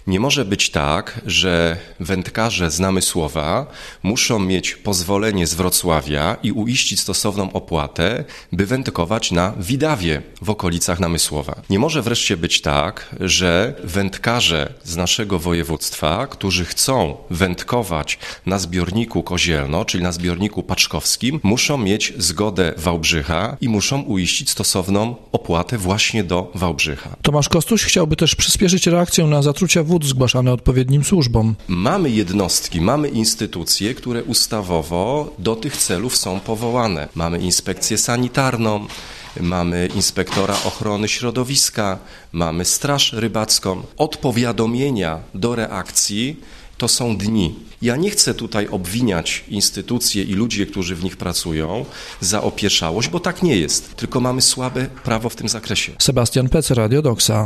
Nie może być tak, że wędkarze z Namysłowa muszą mieć pozwolenie z Wrocławia i uiścić stosowną opłatę, by wędkować na Widawie w okolicach Namysłowa. Nie może wreszcie być tak, że wędkarze z naszego województwa, którzy chcą wędkować na zbiorniku Kozielno, czyli na zbiorniku paczkowskim, muszą mieć zgodę Wałbrzycha i muszą uiścić stosowną opłatę właśnie do Wałbrzycha. Tomasz Kostuś chciałby też przyspieszyć reakcję na zatrucia wód zgłaszane odpowiednim służbom. Mamy jednostki, mamy instytucje, które ustawowo do tych celów są powołane. Mamy inspekcję sanitarną, mamy inspektora ochrony środowiska, mamy straż rybacką. Od powiadomienia do reakcji to są dni. Ja nie chcę tutaj obwiniać instytucje i ludzi, którzy w nich pracują, za opieszałość, bo tak nie jest. Tylko mamy słabe prawo w tym zakresie. Sebastian Pece, Radio Doxa.